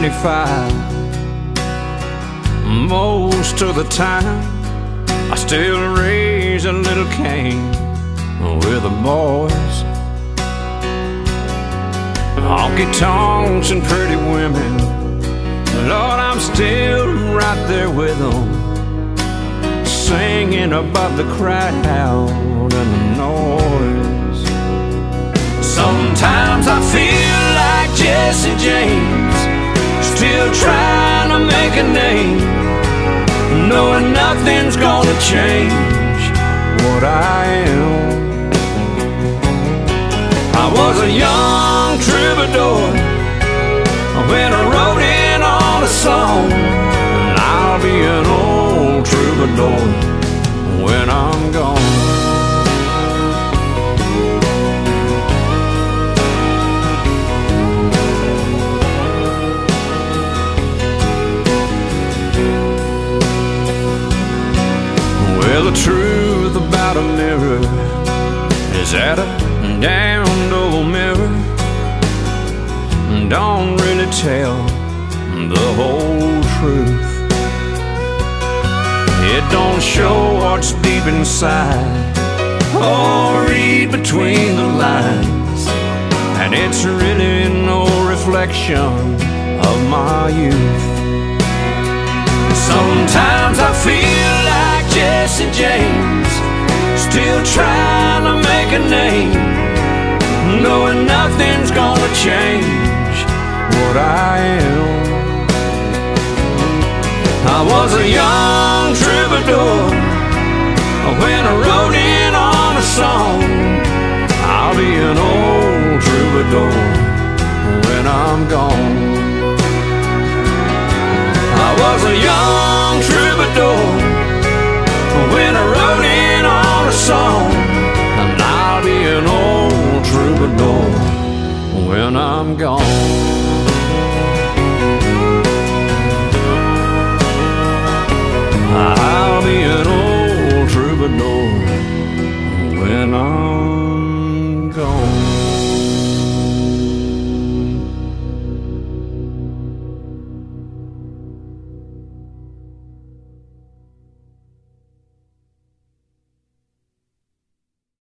25. Most of the time I still raise a little Cain with the boys. Honky tonks and pretty women, Lord, I'm still right there with them, singing above the crowd and the noise. Sometimes I feel like Jesse James, still trying to make a name, knowing nothing's gonna change what I am. I was a young troubadour when I wrote in on a song, and I'll be an old troubadour when I'm gone. Well, the truth about a mirror is that a damned old mirror don't really tell the whole truth. It don't show what's deep inside or read between the lines, and it's really no reflection of my youth. Sometimes I feel like Jesse James, still trying to make a name, knowing nothing's gonna change what I am. I was a young troubadour when I wrote in on a song. I'll be an old troubadour when I'm gone. I was a young troubadour when I wrote in on a song, and I'll be an old troubadour when I'm gone. I'll be an old troubadour when I'm